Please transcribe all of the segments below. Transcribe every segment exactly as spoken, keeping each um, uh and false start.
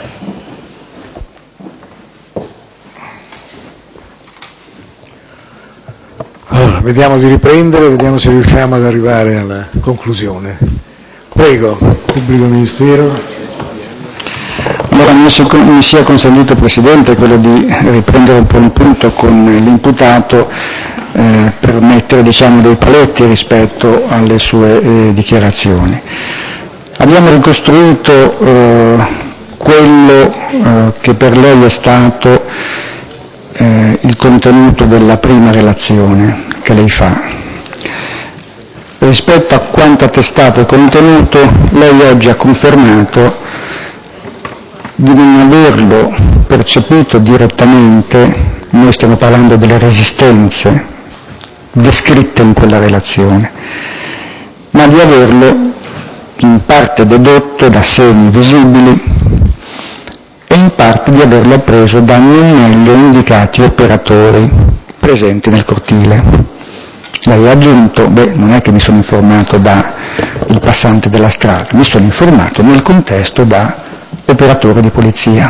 Allora, vediamo di riprendere, vediamo se riusciamo ad arrivare alla conclusione. Prego, pubblico ministero. Allora, mi sia consentito, Presidente, quello di riprendere un po' un punto con l'imputato eh, per mettere, diciamo, dei paletti rispetto alle sue eh, dichiarazioni. Abbiamo ricostruito eh, quello eh, che per lei è stato eh, il contenuto della prima relazione che lei fa. Rispetto a quanto attestato e contenuto, lei oggi ha confermato di non averlo percepito direttamente, noi stiamo parlando delle resistenze descritte in quella relazione, ma di averlo in parte dedotto da segni visibili e in parte di averlo appreso da non meglio indicati operatori presenti nel cortile. Lei ha aggiunto, beh, non è che mi sono informato da il passante della strada, mi sono informato nel contesto da operatore di polizia.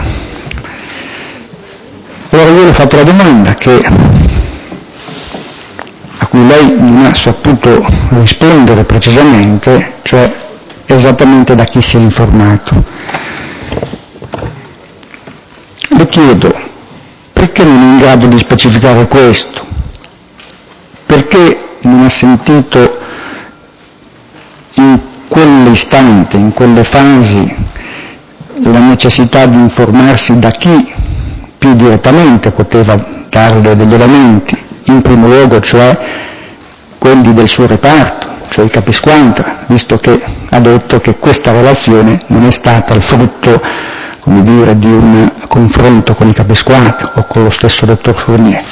Allora io le ho fatto la domanda che, a cui lei non ha saputo rispondere precisamente, cioè esattamente da chi si è informato. Le chiedo perché non è in grado di specificare questo, perché non ha sentito in quell'istante, in quelle fasi, la necessità di informarsi da chi più direttamente poteva darle degli elementi, in primo luogo cioè quelli del suo reparto, cioè i capisquadra, visto che ha detto che questa relazione non è stata il frutto, come dire, di un confronto con i capisquadra o con lo stesso dottor Fournier.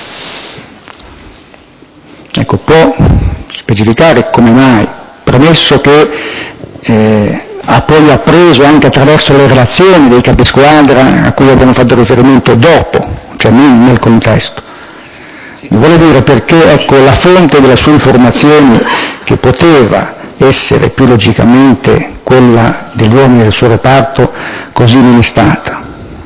Ecco, può specificare come mai, premesso che eh, ha poi appreso anche attraverso le relazioni dei capisquadra a cui abbiamo fatto riferimento dopo, cioè non nel contesto. Mi vuole dire perché, ecco, la fonte delle sue informazioni, che poteva essere più logicamente quella degli uomini del suo reparto, così non è stata?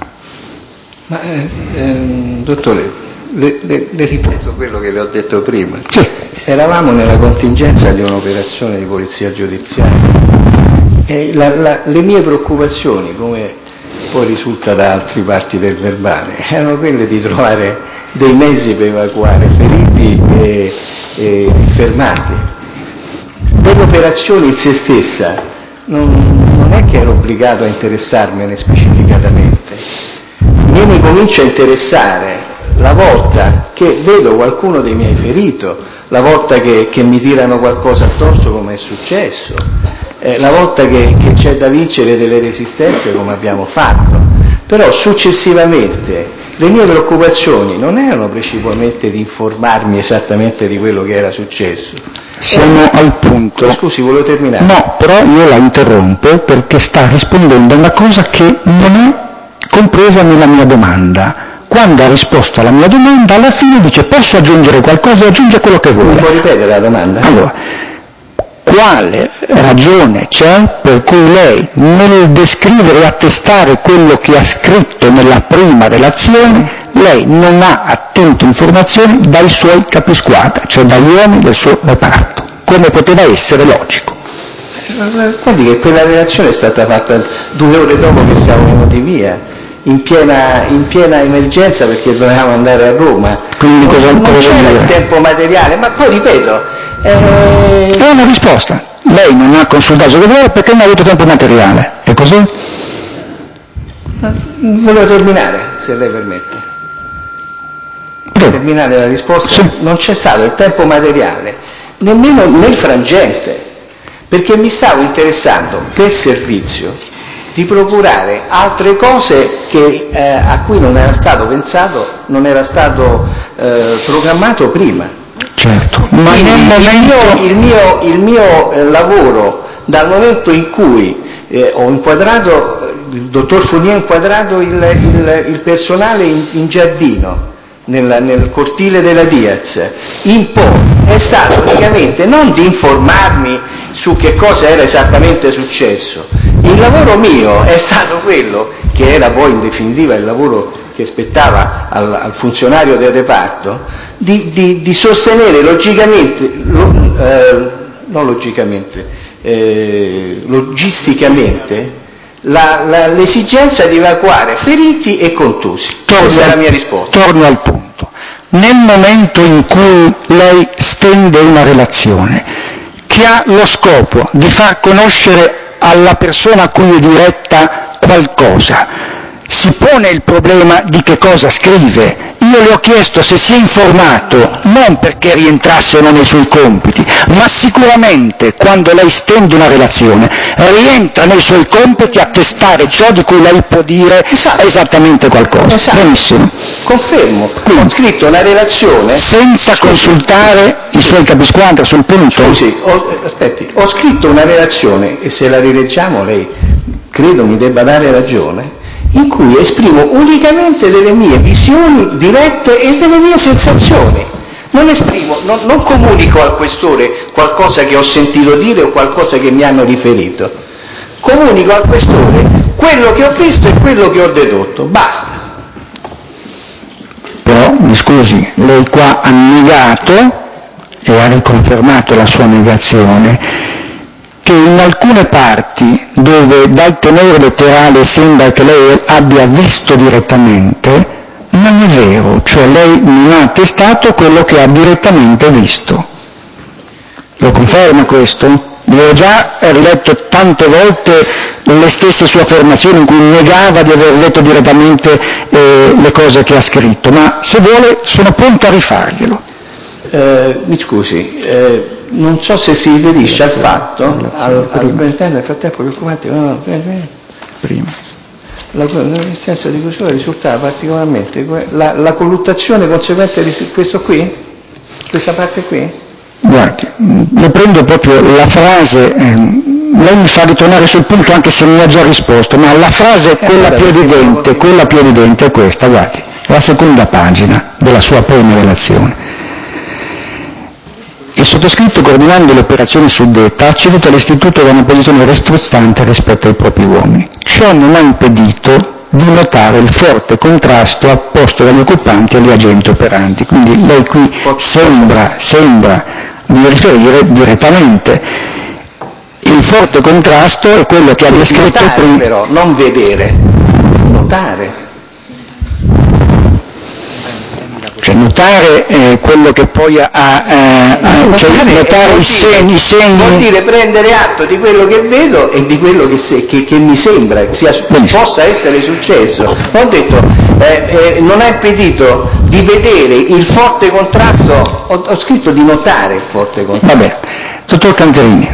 Ma, eh, eh, dottore, le, le, le ripeto quello che le ho detto prima. Sì. Eravamo nella contingenza di un'operazione di polizia giudiziaria. E la, la, le mie preoccupazioni, come poi risulta da altre parti del verbale, erano quelle di trovare dei mezzi per evacuare feriti e, e fermati. Per l'operazione in se stessa non, non è che ero obbligato a interessarmene specificatamente. Mi, mi comincia a interessare la volta che vedo qualcuno dei miei ferito, la volta che, che mi tirano qualcosa addosso come è successo, eh, la volta che, che c'è da vincere delle resistenze come abbiamo fatto. Però successivamente le mie preoccupazioni non erano principalmente di informarmi esattamente di quello che era successo. Siamo eh, al punto. Scusi, volevo terminare. No, però io la interrompo perché sta rispondendo a una cosa che non è compresa nella mia domanda. Quando ha risposto alla mia domanda, alla fine dice posso aggiungere qualcosa e aggiunge quello che vuole. Può ripetere la domanda? Allora, quale ragione c'è per cui lei, nel descrivere e attestare quello che ha scritto nella prima relazione, lei non ha attinto informazioni dai suoi capisquadra, cioè dagli uomini del suo reparto, come poteva essere logico? Guardi che quella relazione è stata fatta due ore dopo che siamo venuti via. In piena, in piena emergenza perché dovevamo andare a Roma. Quindi cosa non, non c'era il tempo materiale, ma poi ripeto eh... è una risposta. Lei non ha consultato il segreterio perché non ha avuto tempo materiale, è così? Volevo terminare, se lei permette. Volevo terminare la risposta? Sì. Non c'è stato il tempo materiale nemmeno nel frangente, perché mi stavo interessando per servizio di procurare altre cose che, eh, a cui non era stato pensato, non era stato eh, programmato prima. Certo. Ma Quindi nel momento... il mio, il mio, il mio eh, lavoro, dal momento in cui eh, ho inquadrato, il dottor Fournier ha inquadrato il, il, il personale in, in giardino, nel, nel cortile della Diaz, in poi è stato praticamente non di informarmi su che cosa era esattamente successo. Il lavoro mio è stato quello, che era poi in definitiva il lavoro che spettava al, al funzionario del reparto, di, di, di sostenere logicamente, lo, eh, non logicamente, eh, logisticamente, la, la, l'esigenza di evacuare feriti e contusi. Torno, Questa è la mia risposta. Torno al punto. Nel momento in cui lei stende una relazione che ha lo scopo di far conoscere alla persona a cui è diretta qualcosa, si pone il problema di che cosa scrive. Io le ho chiesto se si è informato, non perché rientrasse o non nei suoi compiti, ma sicuramente quando lei stende una relazione rientra nei suoi compiti attestare ciò di cui lei può dire esatto. esattamente qualcosa. Esatto. Benissimo. Confermo. Quindi, ho scritto una relazione senza scusi, consultare scusi, i suoi capisquadra sul punto. Scusi, ho, aspetti, ho scritto una relazione, e se la rileggiamo lei credo mi debba dare ragione, in cui esprimo unicamente delle mie visioni dirette e delle mie sensazioni. Non esprimo, non, non comunico al questore qualcosa che ho sentito dire o qualcosa che mi hanno riferito. Comunico al questore quello che ho visto e quello che ho dedotto. Basta. Però, mi scusi, lei qua ha negato e ha riconfermato la sua negazione che in alcune parti dove dal tenore letterale sembra che lei abbia visto direttamente, non è vero, cioè lei non ha attestato quello che ha direttamente visto. Lo conferma questo? Vi ho già riletto tante volte le stesse sue affermazioni in cui negava di aver letto direttamente eh, le cose che ha scritto, ma se vuole sono pronto a rifarglielo. Eh, mi scusi, eh, non so se si riferisce al fatto, al, al nel frattempo il documento, no, no, prima. La resistenza di chiusura risultava particolarmente, la, la colluttazione conseguente di questo qui? Questa parte qui? Guardi, le prendo proprio la frase, ehm, lei mi fa ritornare sul punto anche se mi ha già risposto, ma la frase è quella più evidente, quella più evidente è questa, guardi, la seconda pagina della sua prima relazione. Il sottoscritto, coordinando le operazioni suddetta, ha ceduto all'istituto da una posizione restrostante rispetto ai propri uomini. Ciò non ha impedito di notare il forte contrasto apposto dagli occupanti agli agenti operanti. Quindi lei qui sembra, sembra di riferire direttamente. Il forte contrasto è quello che sì, ha descritto notare, prima. Però, non vedere, notare. Cioè notare eh, quello che poi ha, ha, ha cioè notare, notare i, segni, i segni. Vuol dire prendere atto di quello che vedo e di quello che, se, che, che mi sembra sia, possa essere successo. Ho detto, eh, eh, non ha impedito di vedere il forte contrasto, ho, ho scritto di notare il forte contrasto. Vabbè, dottor Canterini,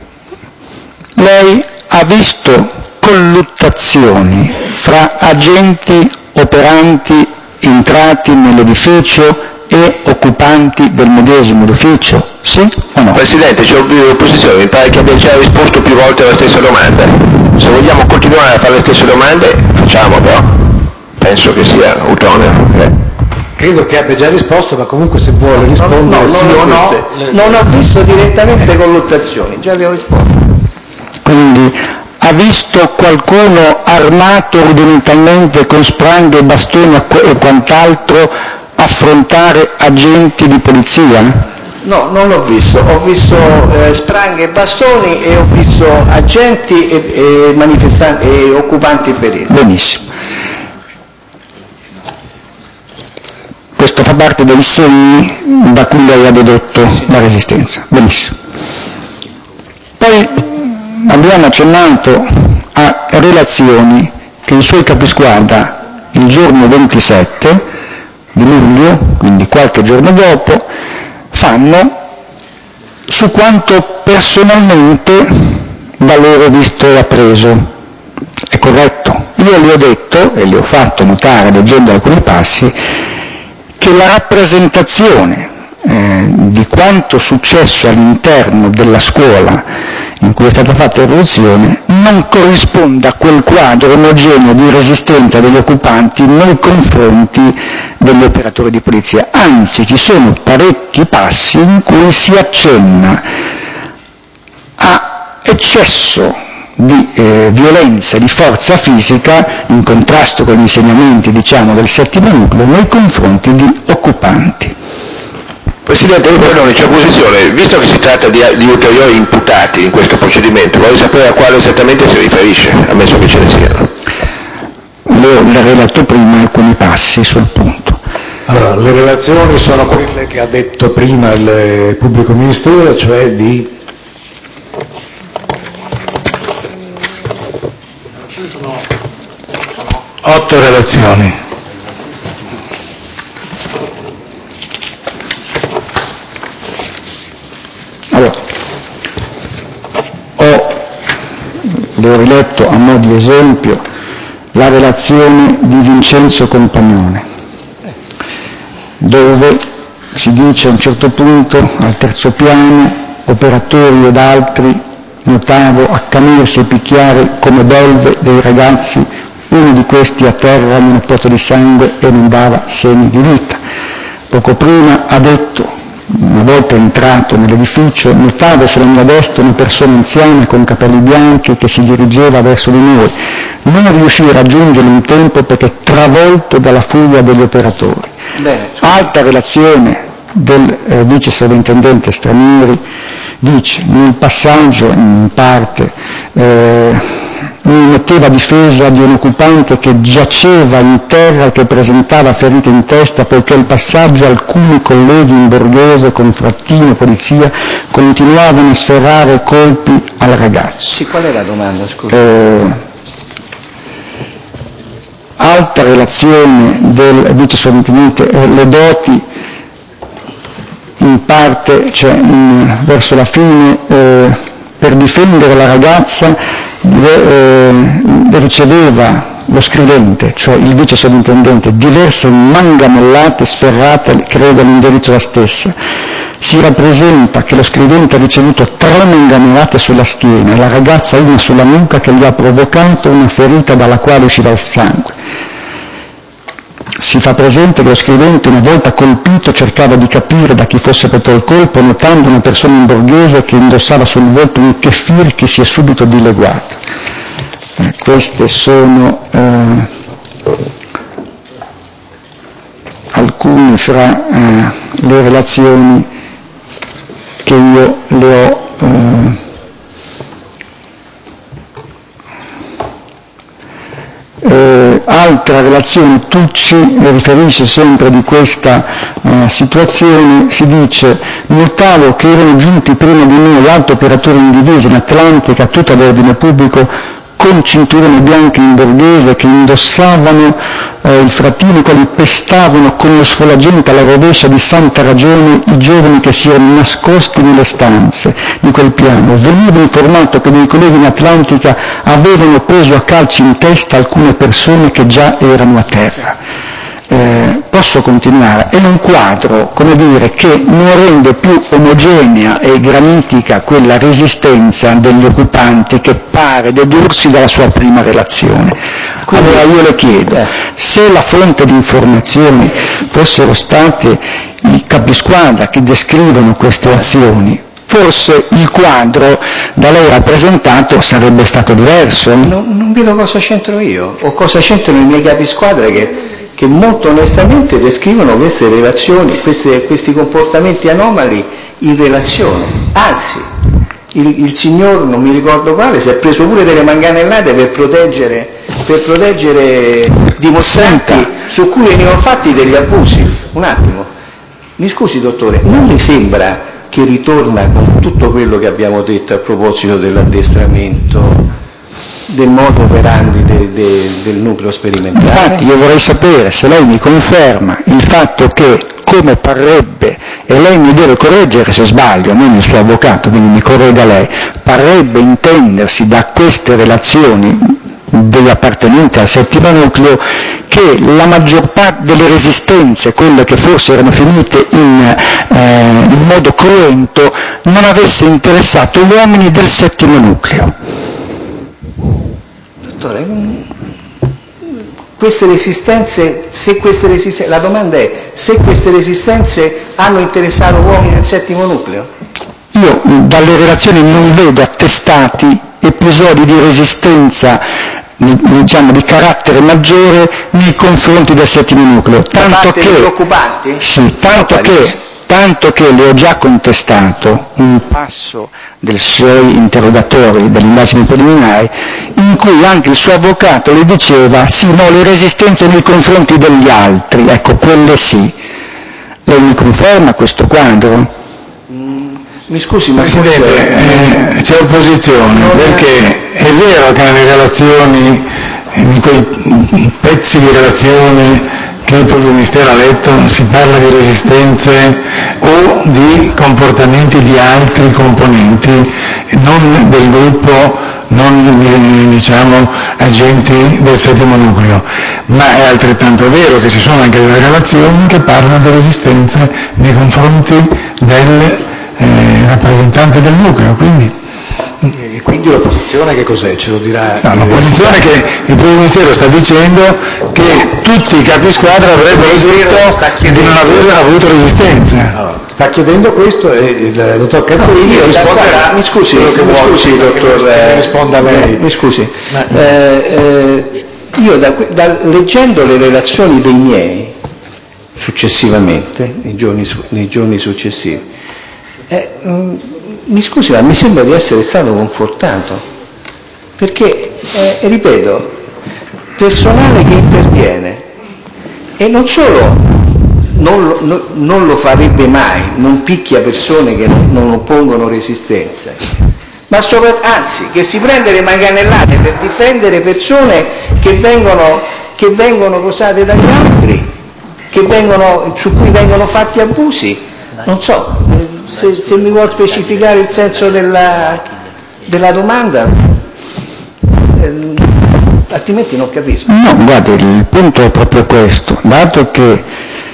lei ha visto colluttazioni fra agenti operanti entrati nell'edificio e occupanti del medesimo edificio, sì o no? Presidente, c'è un'opposizione, mi pare che abbia già risposto più volte alla stessa domanda. Se vogliamo continuare a fare le stesse domande, facciamo, però penso che sia utoneo. Eh. Credo che abbia già risposto, ma comunque se vuole rispondere no, no, sì o no. Le... Non ho visto direttamente colluttazioni, già vi ho risposto. Quindi ha visto qualcuno armato rudimentalmente con spranghe, bastoni e quant'altro affrontare agenti di polizia? No, non l'ho visto. Ho visto eh, spranghe e bastoni e ho visto agenti e, e manifestanti e occupanti feriti. Benissimo. Questo fa parte dei segni da cui lei ha dedotto sì. la resistenza. Benissimo. Poi abbiamo accennato a relazioni che i suoi capisguarda il giorno ventisette di luglio, quindi qualche giorno dopo, fanno su quanto personalmente da loro visto e appreso. È corretto? Io le ho detto, e le ho fatto notare leggendo alcuni passi, che la rappresentazione eh, di quanto successo all'interno della scuola in cui è stata fatta irruzione non corrisponde a quel quadro omogeneo di resistenza degli occupanti nei confronti degli operatori di polizia. Anzi, ci sono parecchi passi in cui si accenna a eccesso di eh, violenza, di forza fisica, in contrasto con gli insegnamenti, diciamo, del settimo nucleo, nei confronti di occupanti. Presidente, perdoni, c'è opposizione. Visto che si tratta di, di ulteriori imputati in questo procedimento, vorrei sapere a quale esattamente si riferisce, ammesso che ce ne siano. Le, le relato prima alcuni passi sul punto. Allora, le relazioni sono quelle che ha detto prima il pubblico ministero, cioè di otto relazioni. Allora, ho, le ho riletto a mo' di esempio la relazione di Vincenzo Compagnone, dove si dice a un certo punto, al terzo piano, operatori ed altri, notavo accanirsi e picchiare come belve dei ragazzi, uno di questi a terra in una pozza di sangue e non dava segni di vita. Poco prima ha detto, una volta entrato nell'edificio, notavo sulla mia destra una persona anziana con capelli bianchi che si dirigeva verso di noi. Non riuscì a raggiungerlo in tempo perché travolto dalla furia degli operatori. Bene, Altra relazione del eh, vice sovrintendente Stranieri dice, nel passaggio in parte eh, mi metteva a difesa di un occupante che giaceva in terra e che presentava ferite in testa, poiché il passaggio alcuni colleghi in borghese con frattino e polizia continuavano a sferrare colpi al ragazzo. sì, qual è la domanda, scusa? Eh, altra relazione del vice sovrintendente, eh, le doti in parte, cioè in, verso la fine, eh, per difendere la ragazza eh, riceveva lo scrivente, cioè il vice sovrintendente, diverse manganellate sferrate, credo all'indirizzo la stessa. Si rappresenta che lo scrivente ha ricevuto tre manganellate sulla schiena e la ragazza una sulla nuca che gli ha provocato una ferita dalla quale usciva il sangue. Si fa presente che lo scrivente, una volta colpito, cercava di capire da chi fosse per il colpo, notando una persona in borghese che indossava sul volto un kefir che si è subito dileguato. Eh, queste sono eh, alcune fra eh, le relazioni che io le ho eh, Eh, altra relazione, Tucci riferisce sempre di questa eh, situazione, si dice, notavo che erano giunti prima di noi altri operatori in divisa in Atlantica, tutto ad ordine pubblico, con cinturone bianche in borghese che indossavano eh, il frattino, quelli pestavano con lo sfolagente alla rovescia di santa ragione i giovani che si erano nascosti nelle stanze di quel piano. Veniva informato che dei colleghi in Atlantica avevano preso a calci in testa alcune persone che già erano a terra. Eh, posso continuare? È un quadro, come dire, che non rende più omogenea e granitica quella resistenza degli occupanti che pare dedursi dalla sua prima relazione. Quindi, allora io le chiedo, eh. se la fonte di informazioni fossero state i capisquadra che descrivono queste azioni, forse il quadro da lei rappresentato sarebbe stato diverso. No, non vedo cosa c'entro io, o cosa c'entrano i miei capisquadra che, che molto onestamente descrivono queste relazioni, queste, questi comportamenti anomali in relazione. Anzi, il, il signor, non mi ricordo quale, si è preso pure delle manganellate per proteggere, per proteggere dimostranti Senta. su cui venivano fatti degli abusi. Un attimo, mi scusi dottore, non le sembra che ritorna con tutto quello che abbiamo detto a proposito dell'addestramento, del modo operandi de, de, del nucleo sperimentale? Infatti io vorrei sapere se lei mi conferma il fatto che, come parrebbe, e lei mi deve correggere se sbaglio, non il suo avvocato, quindi mi corregga lei, parrebbe intendersi da queste relazioni degli appartenenti al settimo nucleo che la maggior parte delle resistenze, quelle che forse erano finite in, eh, in modo cruento, non avesse interessato gli uomini del settimo nucleo. Dottore, queste resistenze, se queste resistenze, la domanda è se queste resistenze hanno interessato uomini del settimo nucleo? Io dalle relazioni non vedo attestati episodi di resistenza, diciamo, di carattere maggiore nei confronti del settimo nucleo. Tanto che, degli occupanti? Sì, tanto che, tanto che le ho già contestato un passo dei suoi interrogatori delle indagini preliminari in cui anche il suo avvocato le diceva sì, no, le resistenze nei confronti degli altri, ecco, quelle sì. Lei mi conferma questo quadro? Mi scusi, ma Presidente, forse... eh, c'è opposizione, perché è vero che nelle relazioni, in quei pezzi di relazione che il Pubblico Ministero ha letto, si parla di resistenze o di comportamenti di altri componenti, non del gruppo, non diciamo agenti del settimo nucleo, ma è altrettanto vero che ci sono anche delle relazioni che parlano di resistenze nei confronti del Eh, rappresentante del nucleo, quindi. E quindi l'opposizione che cos'è? Ce lo dirà? No, l'opposizione che il Pubblico Ministero sta dicendo che tutti i capisquadra avrebbero detto di non aver avuto resistenza. No, sta chiedendo questo e il dottor Cattorini no, risponderà. Mi scusi, quello che mi vuole, scusi, dottor, che risponda a lei. Mi scusi, eh, eh, io da, da, leggendo le relazioni dei miei successivamente, nei giorni, nei giorni successivi, Eh, mh, mi scusi, ma mi sembra di essere stato confortato, perché, eh, ripeto, personale che interviene, e non solo non, no, non lo farebbe mai, non picchia persone che non, non oppongono resistenze, ma sopra, anzi, che si prende le manganellate per difendere persone che vengono, che vengono posate dagli altri, che vengono, su cui vengono fatti abusi. Non so, se, se mi vuol specificare il senso della, della domanda, eh, altrimenti non capisco. No, guardi, il punto è proprio questo, dato che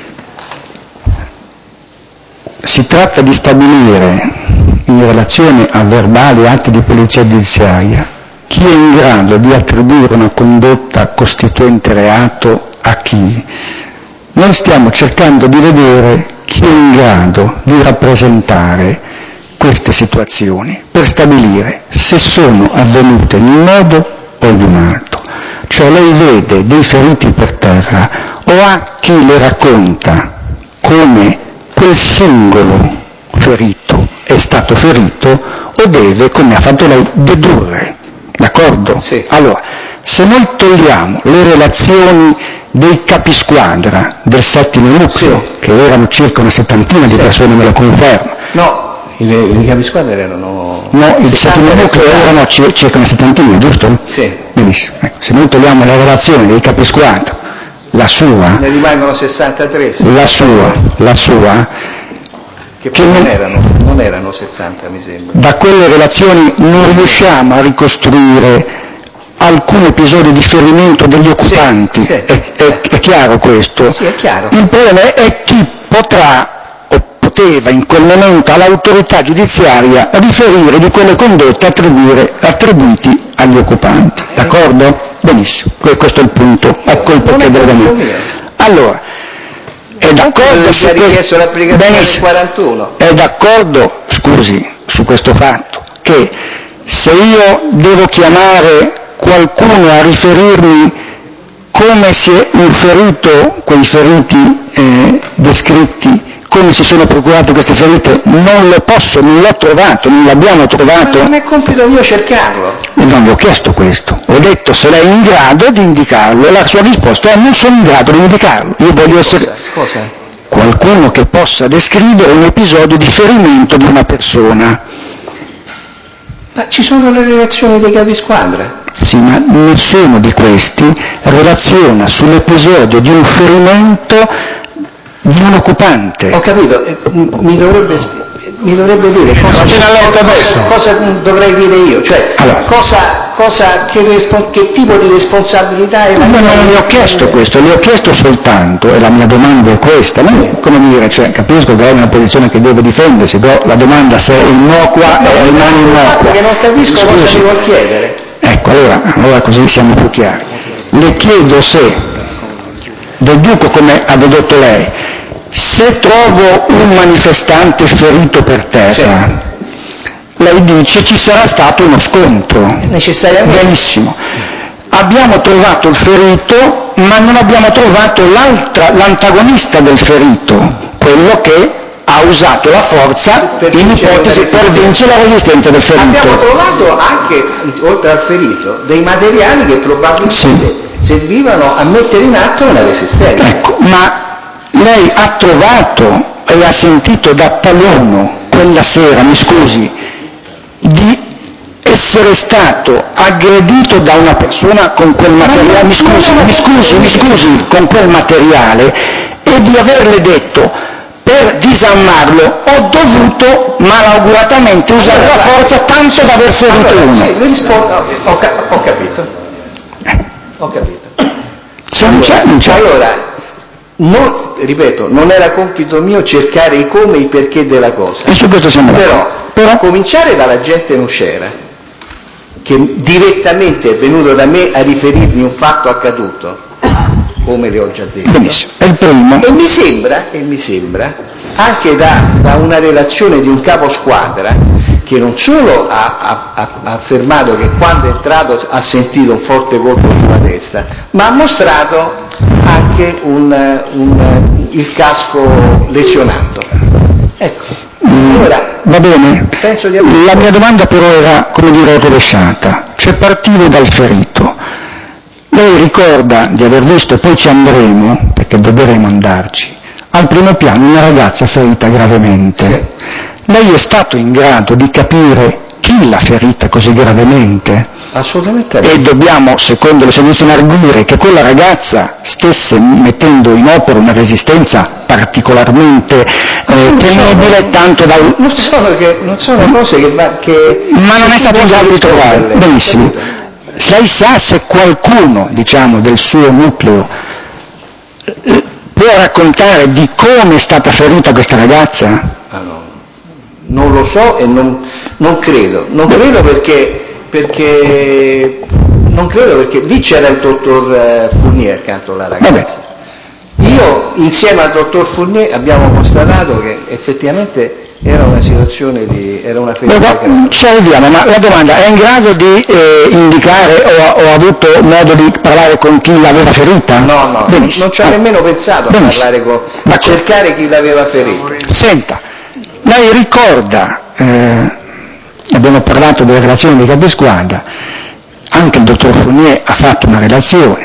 si tratta di stabilire in relazione a verbali e atti di polizia giudiziaria chi è in grado di attribuire una condotta costituente reato a chi, noi stiamo cercando di vedere chi è in grado di rappresentare queste situazioni per stabilire se sono avvenute in un modo o in un altro. Cioè lei vede dei feriti per terra o ha chi le racconta come quel singolo ferito è stato ferito o deve, come ha fatto lei, dedurre. D'accordo? Sì. Allora, se noi togliamo le relazioni dei capisquadra del settimo nucleo, sì, che erano circa una settantina di sì, persone, me lo conferma. No, i, i capisquadra erano... No, il settimo nucleo erano c- circa una settantina, giusto? Sì. Benissimo. Ecco, se noi togliamo la relazione dei capisquadra, la sua... Ne rimangono sessantatré. La sua, la sua... Che poi non erano, non erano settanta, mi sembra. Da quelle relazioni non riusciamo a ricostruire alcun episodio di ferimento degli occupanti, sì, sì. È, è, è chiaro questo? Sì, è chiaro. Il problema è chi potrà o poteva in quel momento all'autorità giudiziaria riferire di quelle condotte attribuiti agli occupanti, d'accordo? Benissimo, questo è il punto, ecco il perché del momento. Allora, è d'accordo su questo, benissimo, quarantuno. È d'accordo, scusi, su questo fatto, che se io devo chiamare qualcuno a riferirmi come si è un ferito, quei feriti eh, descritti, come si sono procurate queste ferite, non lo posso, non l'ho trovato, non l'abbiamo trovato. Ma non è compito mio cercarlo. E non le ho chiesto questo, ho detto se lei è in grado di indicarlo e la sua risposta è non sono in grado di indicarlo. Io voglio essere Cosa? Cosa? Qualcuno che possa descrivere un episodio di ferimento di una persona. Ma ci sono le relazioni dei capisquadra. Sì, ma nessuno di questi relaziona sull'episodio di un ferimento di un occupante. Ho capito, eh, mi dovrebbe, mi dovrebbe dire cosa, letto adesso. cosa, cosa dovrei dire io, cioè Allora. cosa, cosa che, respo, che tipo di responsabilità è la Ma mia. non le ho chiesto questo, le ho chiesto soltanto, e la mia domanda è questa, non come dire, cioè, capisco che è una posizione che deve difendersi, però la domanda se è innocua No, e rimane innocua. Perché non capisco Scusi. cosa mi vuol chiedere. Ecco, allora, allora così siamo più chiari. Le chiedo se, deduco come ha dedotto lei, se trovo un manifestante ferito per terra, lei dice ci sarà stato uno scontro. Necessariamente. Benissimo. Abbiamo trovato il ferito, ma non abbiamo trovato l'altra, l'antagonista del ferito, quello che ha usato la forza Per in vincere ipotesi la per vincere la resistenza del ferito. Abbiamo trovato anche, oltre al ferito, dei materiali che probabilmente Sì. servivano a mettere in atto una resistenza. Ecco, ma lei ha trovato e ha sentito da Palomo quella sera, mi scusi, di essere stato aggredito da una persona con quel materiale, mi scusi, mi scusi, mi scusi, con quel materiale, e di averle detto per disarmarlo ho dovuto malauguratamente usare la forza tanto da aver ferito Allora, uno. sì, le rispondo, ho, ca- ho capito, ho capito. Se non c'è, non c'è. Allora, non, ripeto, non era compito mio cercare i come e i perché della cosa. E su questo siamo Però, d'accordo. Però, a cominciare dalla gente Nocera, che direttamente è venuto da me a riferirmi un fatto accaduto, come le ho già detto. benissimo, è il primo. E mi sembra, e mi sembra, anche da, da una relazione di un capo squadra, che non solo ha, ha, ha affermato che quando è entrato ha sentito un forte colpo sulla testa, ma ha mostrato anche un, un, il casco lesionato. Ecco. Allora, Va bene, penso di aver... la mia domanda però era, come dire, rovesciata, cioè partivo dal ferito. Lei ricorda di aver visto, e poi ci andremo, perché dovremo andarci, al primo piano una ragazza ferita gravemente. Sì. Lei è stato in grado di capire chi l'ha ferita così gravemente? Assolutamente no. E dobbiamo, secondo le soluzioni, arguire che quella ragazza stesse mettendo in opera una resistenza particolarmente eh, temibile, tanto da... Non sono, che, non sono cose che, va, che... Ma non è stato in grado di trovare. Benissimo. Lei sa se qualcuno, diciamo, del suo nucleo eh, può raccontare di come è stata ferita questa ragazza? Ah, no. Non lo so e non, non credo. Non credo perché... perché non credo perché lì c'era il dottor Fournier accanto alla ragazza. Vabbè. Io insieme al dottor Fournier abbiamo constatato che effettivamente era una situazione di era una ferita grave. Ci arriviamo, ma la domanda è in grado di eh, indicare o, o ha avuto modo di parlare con chi l'aveva ferita? No, no, benissimo. non ci ha nemmeno pensato a benissimo. parlare con a cercare chi l'aveva ferito. Senta, lei ricorda, eh, abbiamo parlato delle relazioni dei capisquadra, anche il dottor Fournier ha fatto una relazione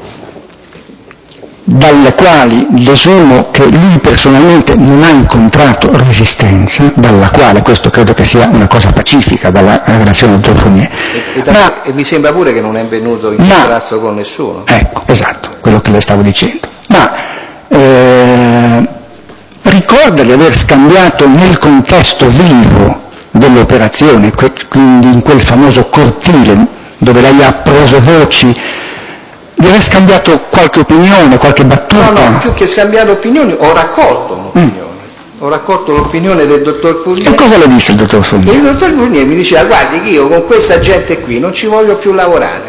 dalle quali desumo che lui personalmente non ha incontrato resistenza, dalla quale, questo credo che sia una cosa pacifica dalla relazione del dottor Fournier. E, e, ma, e mi sembra pure che non è venuto in contrasto con nessuno. Ecco, esatto, quello che le stavo dicendo. Ma eh, ricorda di aver scambiato nel contesto vivo dell'operazione, quindi in quel famoso cortile dove lei ha preso voci, di aver scambiato qualche opinione, qualche battuta? No, no, più che scambiato opinioni, ho raccolto un'opinione. Mm. Ho raccolto l'opinione del dottor Fournier. E cosa le disse il dottor Fournier? E il dottor Fournier mi diceva, guardi che io con questa gente qui non ci voglio più lavorare.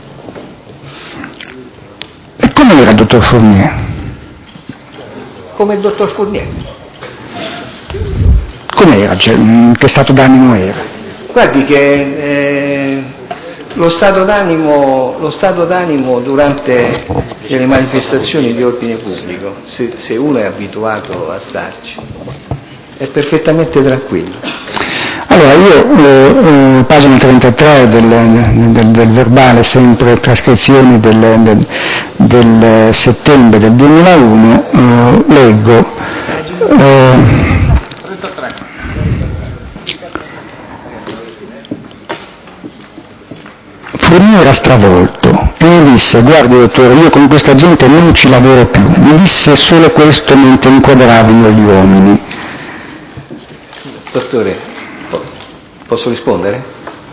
E come era il dottor Fournier? Come il dottor Fournier. Com'era? Cioè, che stato d'animo era? Guardi che... Eh, Lo stato d'animo, lo stato d'animo durante le manifestazioni di ordine pubblico, se, se uno è abituato a starci, è perfettamente tranquillo. Allora, io, eh, eh, pagina trentatré del, del, del verbale, sempre trascrizioni del, del, del settembre del duemilauno, eh, leggo... Eh, Fournier era stravolto e mi disse, guardi dottore, io con questa gente non ci lavoro più. Mi disse solo questo mentre inquadravano gli uomini. Dottore, posso rispondere?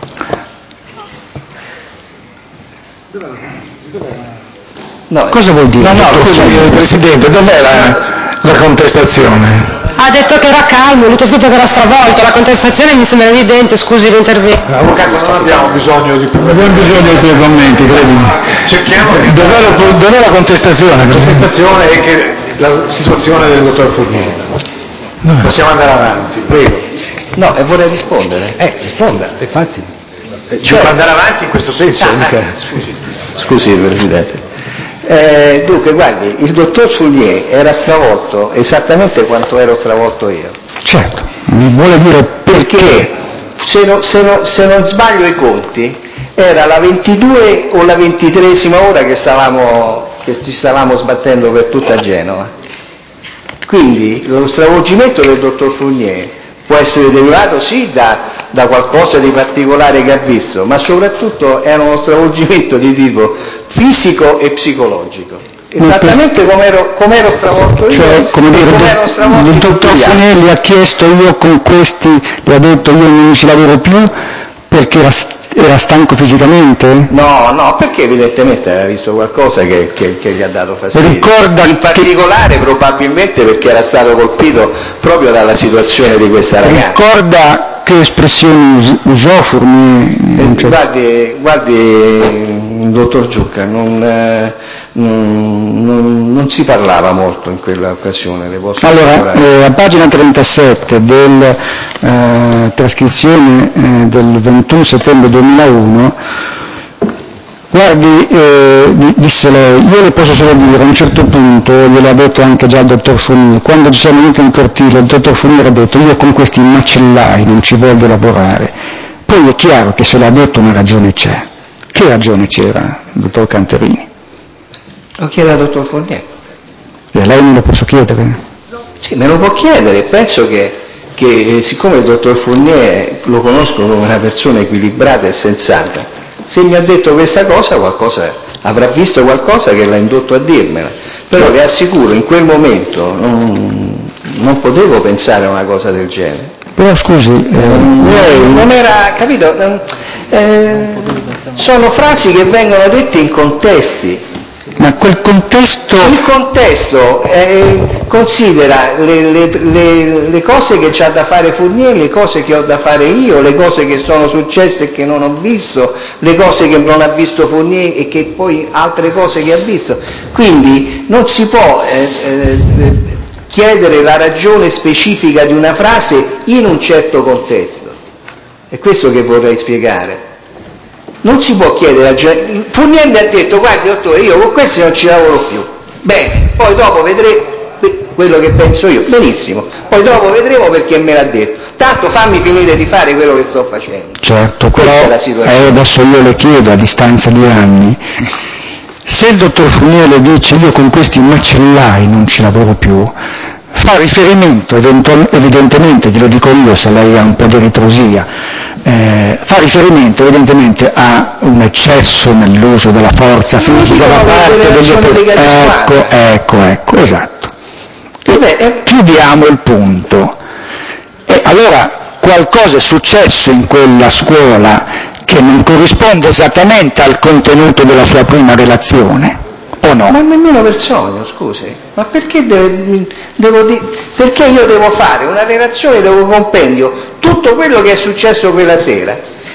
No, cosa vuol dire? No, no, scusi, Presidente, dov'è la, la contestazione? Ha detto che era calmo, lui ha scritto che era stravolto, la contestazione mi sembra evidente, scusi l'intervento. Avvocato, non abbiamo bisogno di più. Abbiamo bisogno dei tuoi commenti, credimi. Cerchiamo di... Dov'è la, dov'è la contestazione? La contestazione è che la situazione del dottor Fournier. Possiamo andare avanti, prego. No, e vorrei rispondere. Eh, risponda, infatti. Eh, Cioè- devo andare avanti in questo senso, Ah, mica. scusi, scusi Presidente. Eh, dunque, guardi, il dottor Fournier era stravolto esattamente quanto ero stravolto io. Certo, mi vuole dire perché? Perché, se, no, se, no, se non sbaglio i conti, era la ventidue o la ventitresima ora che, stavamo, che ci stavamo sbattendo per tutta Genova. Quindi lo stravolgimento del dottor Fournier può essere derivato sì da, da qualcosa di particolare che ha visto, ma soprattutto era uno stravolgimento di tipo fisico e psicologico. Esattamente come ero, com ero stravolto io, Cioè, come dire, come ero stravolto il tutti dottor gli altri. Fournier gli ha chiesto, io con questi, gli ha detto io non ci lavoro più perché era, era stanco fisicamente? No, no, perché evidentemente aveva visto qualcosa che, che, che gli ha dato fastidio. Ricorda in particolare che... probabilmente perché era stato colpito proprio dalla situazione di questa ragazza. Ricorda che espressioni usò Fournier? Eh, guardi, guardi, il dottor Giucca, non, eh, non, non, non si parlava molto in quella occasione, le posso Allora, eh, a pagina trentasette della eh, trascrizione eh, del ventuno settembre duemilauno, guardi, eh, disse lei, io le posso solo dire, a un certo punto, gliel'ha detto anche già il dottor Fournier, quando ci siamo venuti in cortile, il dottor Fournier ha detto, io con questi macellai non ci voglio lavorare. Poi è chiaro che se l'ha detto una ragione c'è. Che ragione c'era, dottor Canterini? Lo chiede al dottor Fournier. E a lei non lo posso chiedere? Sì, me lo può chiedere, penso che, che siccome il dottor Fournier lo conosco come una persona equilibrata e sensata, se mi ha detto questa cosa, qualcosa avrà visto qualcosa che l'ha indotto a dirmela. Però le assicuro, in quel momento non, non potevo pensare a una cosa del genere. Però scusi, eh, lei... Non era, capito? Eh, sono frasi che vengono dette in contesti. Ma quel contesto... Il contesto eh, considera le, le, le, le cose che c'ha da fare Fournier, le cose che ho da fare io, le cose che sono successe e che non ho visto, le cose che non ha visto Fournier e che poi altre cose che ha visto. Quindi non si può eh, eh, chiedere la ragione specifica di una frase in un certo contesto. È questo che vorrei spiegare. Non si può chiedere a gente. Fournier mi ha detto, guardi dottore, io con questi non ci lavoro più. Bene, poi dopo vedremo quello che penso io. Benissimo, poi dopo vedremo perché me l'ha detto. Tanto fammi finire di fare quello che sto facendo. Certo, questa però, è la situazione. Eh, adesso io le chiedo a distanza di anni, se il dottor Fournier le dice io con questi macellai non ci lavoro più, fa riferimento evidentemente, glielo dico io se lei ha un po' di ritrosia, eh, fa riferimento evidentemente a un eccesso nell'uso della forza fisica da parte degli operatori. Ecco, ecco, ecco, esatto. E beh, chiudiamo il punto. E allora qualcosa è successo in quella scuola che non corrisponde esattamente al contenuto della sua prima relazione. O no? Ma nemmeno per sogno, scusi. Ma perché, deve, devo di, perché io devo fare una relazione dove compendio tutto quello che è successo quella sera?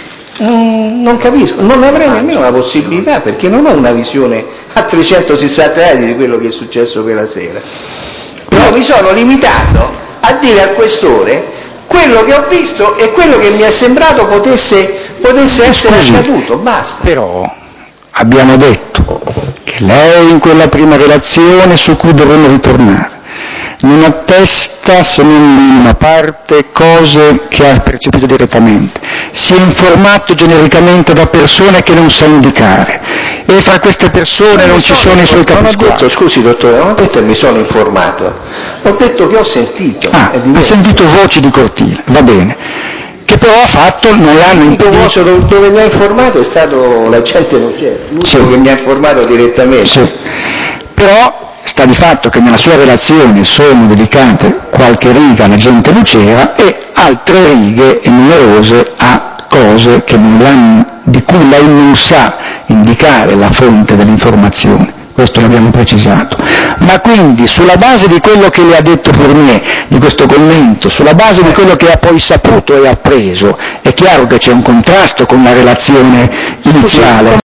Mm, non capisco, non ne avrei nemmeno la possibilità perché non ho una visione a trecentosessanta gradi di quello che è successo quella sera. Però mi sono limitato a dire al questore quello che ho visto e quello che mi è sembrato potesse, potesse essere Scusi, accaduto, basta. Però abbiamo detto che lei in quella prima relazione su cui dovremmo ritornare non attesta se non in minima parte cose che ha percepito direttamente, si è informato genericamente da persone che non sa indicare e fra queste persone non ci sono i suoi capisquadri. Scusi dottore, non ho detto che mi sono informato, ho detto che ho sentito. Ah, ha sentito voci di cortile, va bene, che però ha fatto, non l'hanno impedito. Dove, dove mi ha informato è stato la gente non c'era, l'unico sì. che mi ha informato direttamente. Sì. Però sta di fatto che nella sua relazione sono dedicate qualche riga alla gente lucera e altre righe e numerose a cose che non di cui lei non sa indicare la fonte dell'informazione. Questo l'abbiamo precisato. Ma quindi sulla base di quello che le ha detto Fournier, di questo commento, sulla base di quello che ha poi saputo e appreso, è chiaro che c'è un contrasto con la relazione iniziale.